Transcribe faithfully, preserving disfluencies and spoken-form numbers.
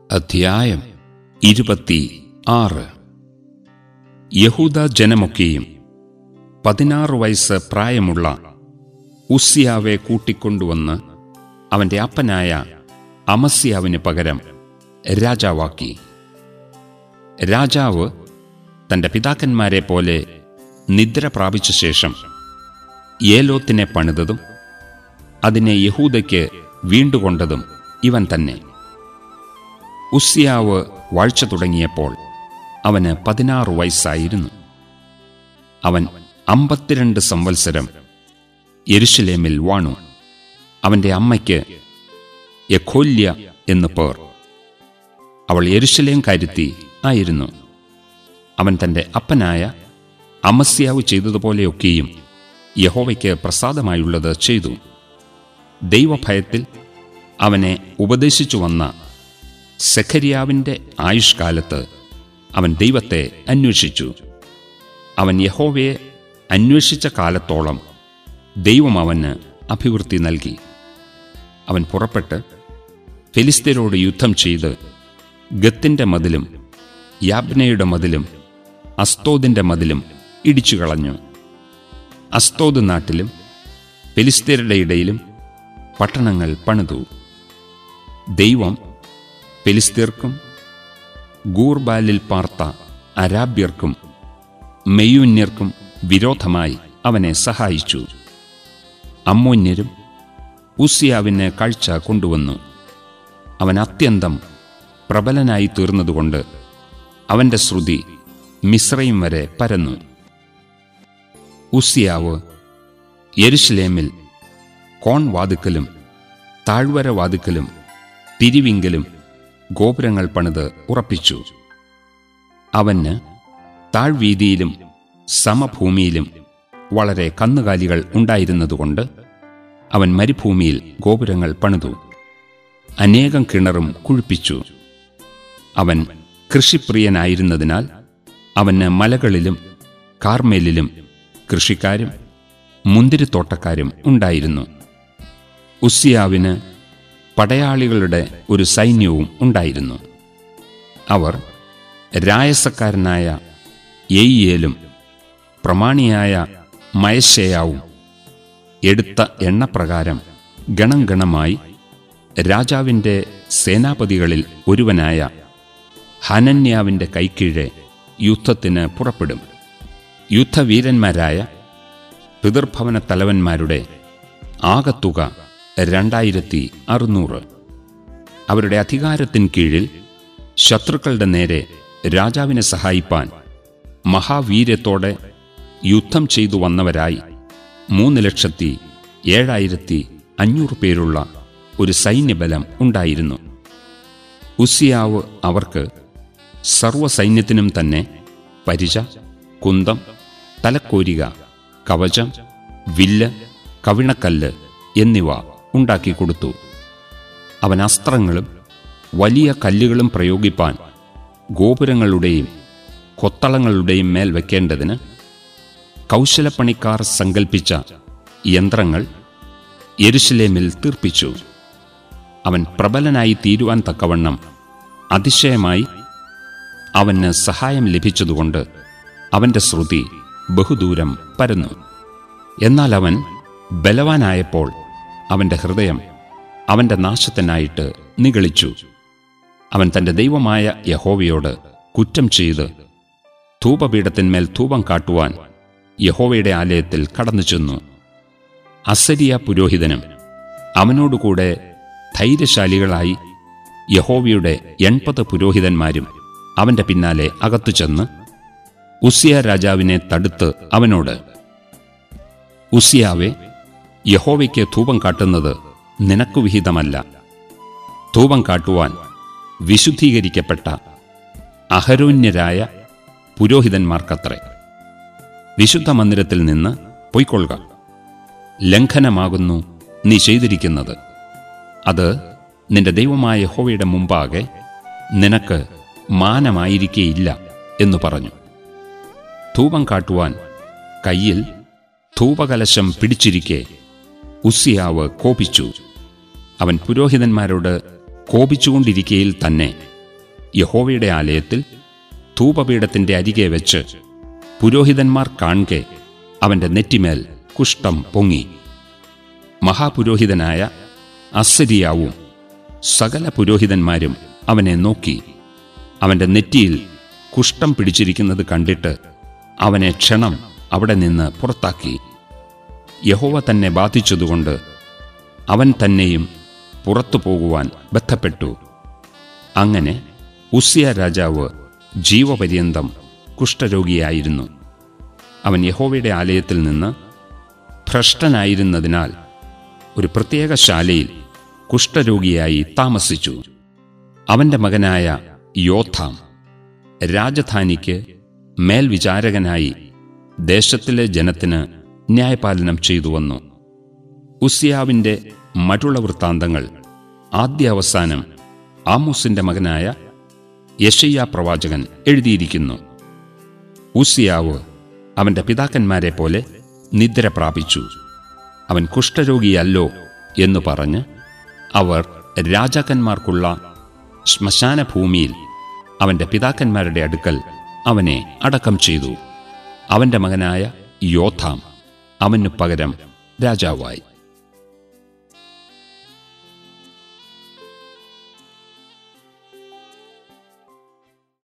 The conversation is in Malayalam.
അധ്യായം ഇരുപത്തി ആറ്. യഹൂദ ജനമൊക്കെയും പതിനാറ് വയസ്സ് പ്രായമുള്ള ഉസ്സിയാവെ കൂട്ടിക്കൊണ്ടുവന്ന് അവന്റെ അപ്പനായ അമസ്യാവിന് പകരം രാജാവാക്കി. രാജാവ് തന്റെ പിതാക്കന്മാരെ പോലെ നിദ്ര പ്രാപിച്ച ശേഷം ഏലോത്തിനെ പണിതതും അതിനെ യഹൂദയ്ക്ക് വീണ്ടുകൊണ്ടതും ഇവൻ തന്നെ. ഉസ്സിയാവ് വാഴ്ച തുടങ്ങിയപ്പോൾ അവന് പതിനാറ് വയസ്സായിരുന്നു. അവൻ അമ്പത്തിരണ്ട് സംവത്സരം യെരുശലേമിൽ വാണു. അവന്റെ അമ്മയ്ക്ക് യെഖോല്യ എന്നു പേർ. അവൾ യെരുശലേം കാരുത്തി ആയിരുന്നു. അവൻ തന്റെ അപ്പനായ അമസ്യാവ് ചെയ്തതുപോലെയൊക്കെയും യഹോവയ്ക്ക് പ്രസാദമായുള്ളത് ചെയ്തു. ദൈവഭയത്തിൽ അവനെ ഉപദേശിച്ചു വന്ന സെഖര്യാവിന്റെ ആയുഷ്കാലത്ത് അവൻ ദൈവത്തെ അന്വേഷിച്ചു. അവൻ യഹോവയെ അന്വേഷിച്ച കാലത്തോളം ദൈവം അവന് അഭിവൃദ്ധി നൽകി. അവൻ പുറപ്പെട്ട് ഫെലിസ്ത്യരോട് യുദ്ധം ചെയ്ത് ഗത്തിന്റെ മതിലും യാബ്നയുടെ മതിലും അസ്തോദിന്റെ മതിലും ഇടിച്ചുകളഞ്ഞു. അസ്തോദ് നാട്ടിലും ഫെലിസ്ത്യരുടെ ഇടയിലും പട്ടണങ്ങൾ പണിതു. ദൈവം ഫെലിസ്ത്യർക്കും ഗൂർബാലിൽ പാർത്ത അരാബ്യർക്കും മെയ്യൂന്യർക്കും വിരോധമായി അവനെ സഹായിച്ചു. അമ്മോന്യരും ഉസ്സിയാവിന് കാഴ്ച കൊണ്ടുവന്നു. അവൻ അത്യന്തം പ്രബലനായി തീർന്നതുകൊണ്ട് അവന്റെ ശ്രുതി മിസ്രയീം വരെ പരന്നു. ഉസ്സിയാവ് യെരുശലേമിൽ കോൺവാതിക്കലും താഴ്വരവാതിക്കലും തിരിവിങ്കലും ഗോപുരങ്ങൾ പണിത് ഉറപ്പിച്ചു. അവന് താഴ്വീതിയിലും സമഭൂമിയിലും വളരെ കന്നുകാലികൾ ഉണ്ടായിരുന്നതുകൊണ്ട് അവൻ മരുഭൂമിയിൽ ഗോപുരങ്ങൾ പണിതു. അനേകം കിണറും കുഴിപ്പിച്ചു. അവൻ കൃഷിപ്രിയനായിരുന്നതിനാൽ അവന് മലകളിലും കാർമേലിലും കൃഷിക്കാരും മുന്തിരിത്തോട്ടക്കാരും ഉണ്ടായിരുന്നു. ഉസ്സിയാവിന് പടയാളികളുടെ ഒരു സൈന്യവും ഉണ്ടായിരുന്നു. അവർ രായസക്കാരനായ യെയിയേലും പ്രമാണിയായ മയശേയാവും എടുത്ത എണ്ണപ്രകാരം ഗണം ഗണമായി രാജാവിൻ്റെ സേനാപതികളിൽ ഒരുവനായ ഹനന്യാവിൻ്റെ കൈക്കീഴെ യുദ്ധത്തിന് പുറപ്പെടും. യുദ്ധവീരന്മാരായ പിതൃഭവന തലവന്മാരുടെ ആകത്തുക രണ്ടായിരത്തി അറുന്നൂറ്. അവരുടെ അധികാരത്തിൻ കീഴിൽ ശത്രുക്കളുടെ നേരെ രാജാവിനെ സഹായിപ്പാൻ മഹാവീര്യത്തോടെ യുദ്ധം ചെയ്തു വന്നവരായി മൂന്ന് ലക്ഷത്തി ഏഴായിരത്തി അഞ്ഞൂറ് പേരുള്ള ഒരു സൈന്യബലം ഉണ്ടായിരുന്നു. ഉസ്സിയാവ് അവർക്ക് സർവ്വസൈന്യത്തിനും തന്നെ പരിച, കുന്തം, തലക്കോരിക, കവചം, വില്ല്, കവിണക്കല്ല് എന്നിവ ഉണ്ടാക്കിക്കൊടുത്തു. അവൻ അസ്ത്രങ്ങളും വലിയ കല്ലുകളും പ്രയോഗിപ്പാൻ ഗോപുരങ്ങളുടെയും കൊത്തളങ്ങളുടെയും മേൽ വയ്ക്കേണ്ടതിന് കൗശലപ്പണിക്കാർ സങ്കൽപ്പിച്ച യന്ത്രങ്ങൾ യെരുശലേമിൽ തീർപ്പിച്ചു. അവൻ പ്രബലനായി തീരുവാൻ തക്കവണ്ണം അതിശയമായി അവന് സഹായം ലഭിച്ചതുകൊണ്ട് അവന്റെ ശ്രുതി ബഹുദൂരം പരന്നു. എന്നാൽ അവൻ ബലവാനായപ്പോൾ അവന്റെ ഹൃദയം അവന്റെ നാശത്തിനായിട്ട് നിഗളിച്ചു. അവൻ തന്റെ ദൈവമായ യഹോവയോട് കുറ്റം ചെയ്ത് ധൂപപീഠത്തിന്മേൽ ധൂപം കാട്ടുവാൻ യഹോവയുടെ ആലയത്തിൽ കടന്നു ചെന്നു. അസരിയ പുരോഹിതനും അവനോടുകൂടെ ധൈര്യശാലികളായി യഹോവയുടെ എൺപത് പുരോഹിതന്മാരും അവന്റെ പിന്നാലെ അകത്തു ചെന്ന് ഉസ്സിയ രാജാവിനെ തടുത്ത് അവനോട്, ഉസ്സിയാവേ, യഹോവയ്ക്ക് ധൂപം കാട്ടുന്നത് നിനക്കു വിഹിതമല്ല. ധൂപം കാട്ടുവാൻ വിശുദ്ധീകരിക്കപ്പെട്ട അഹരോന്യരായ പുരോഹിതന്മാർക്കത്രേ. വിശുദ്ധ മന്ദിരത്തിൽ നിന്ന് പൊയ്ക്കൊള്ളുക. ലംഘനമാകുന്നു നീ ചെയ്തിരിക്കുന്നത്. അത് നിന്റെ ദൈവമായ യഹോവയുടെ മുമ്പാകെ നിനക്ക് മാനമായിരിക്കേയില്ല എന്നു പറഞ്ഞു. ധൂപം കാട്ടുവാൻ കയ്യിൽ ധൂപകലശം പിടിച്ചിരിക്കെ ഉസ്സിയാവ് കോപിച്ചു. അവൻ പുരോഹിതന്മാരോട് കോപിച്ചുകൊണ്ടിരിക്കയിൽ തന്നെ യഹോവയുടെ ആലയത്തിൽ ധൂപപീഠത്തിന്റെ അരികെ വെച്ച് പുരോഹിതന്മാർ കാൺകെ അവന്റെ നെറ്റിമേൽ കുഷ്ഠം പൊങ്ങി. മഹാപുരോഹിതനായ അസരിയാവും സകല പുരോഹിതന്മാരും അവനെ നോക്കി. അവന്റെ നെറ്റിയിൽ കുഷ്ഠം പിടിച്ചിരിക്കുന്നത് കണ്ടിട്ട് അവനെ ക്ഷണം അവിടെ നിന്ന് പുറത്താക്കി. യഹോവ തന്നെ ബാധിച്ചതുകൊണ്ട് അവൻ തന്നെയും പുറത്തു പോകുവാൻ ബദ്ധപ്പെട്ടു. അങ്ങനെ ഉസ്സിയ രാജാവ് ജീവപര്യന്തം കുഷ്ഠരോഗിയായിരുന്നു. അവൻ യഹോവയുടെ ആലയത്തിൽ നിന്ന് ഭ്രഷ്ടനായിരുന്നതിനാൽ ഒരു പ്രത്യേക ശാലയിൽ കുഷ്ഠരോഗിയായി താമസിച്ചു. അവന്റെ മകനായ യോഥാം രാജധാനിക്ക് മേൽവിചാരകനായി ദേശത്തിലെ ജനത്തിന് ന്യായപാലനം ചെയ്തു വന്നു. ഉസ്സിയാവിന്റെ മറ്റുള്ള വൃത്താന്തങ്ങൾ ആദ്യാവസാനം ആമോസിന്റെ മകനായ യെശയ്യാ പ്രവാചകൻ എഴുതിയിരിക്കുന്നു. ഉസ്സിയാവ് അവന്റെ പിതാക്കന്മാരെ പോലെ നിദ്ര പ്രാപിച്ചു. അവൻ കുഷ്ഠരോഗിയല്ലോ എന്നു പറഞ്ഞ് അവർ രാജാക്കന്മാർക്കുള്ള ശ്മശാന ഭൂമിയിൽ അവന്റെ പിതാക്കന്മാരുടെ അടുക്കൽ അവനെ അടക്കം ചെയ്തു. അവന്റെ മകനായ യോഥാം അവനു പകരം രാജാവായി.